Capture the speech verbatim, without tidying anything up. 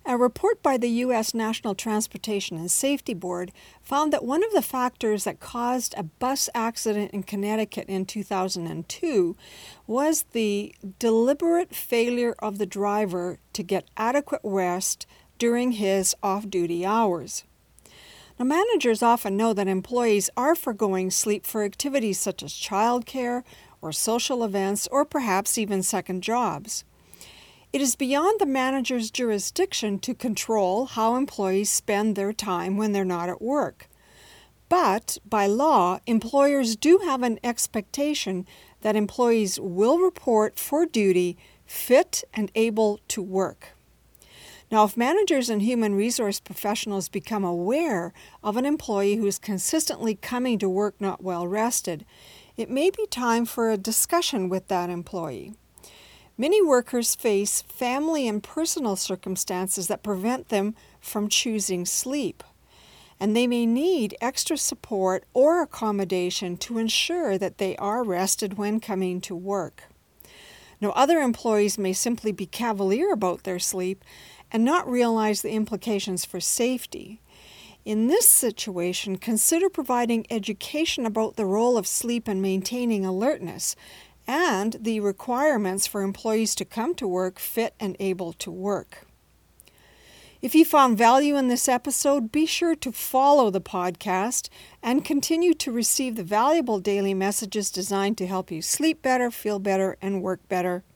A report by the U S National Transportation and Safety Board found that one of the factors that caused a bus accident in Connecticut in two thousand two was the deliberate failure of the driver to get adequate rest during his off-duty hours. Now, managers often know that employees are forgoing sleep for activities such as childcare or social events or perhaps even second jobs. It is beyond the manager's jurisdiction to control how employees spend their time when they're not at work. But, by law, employers do have an expectation that employees will report for duty fit and able to work. Now, if managers and human resource professionals become aware of an employee who is consistently coming to work not well rested, it may be time for a discussion with that employee. Many workers face family and personal circumstances that prevent them from choosing sleep, and they may need extra support or accommodation to ensure that they are rested when coming to work. Now, other employees may simply be cavalier about their sleep and not realize the implications for safety. In this situation, consider providing education about the role of sleep in maintaining alertness and the requirements for employees to come to work fit and able to work. If you found value in this episode, be sure to follow the podcast and continue to receive the valuable daily messages designed to help you sleep better, feel better, and work better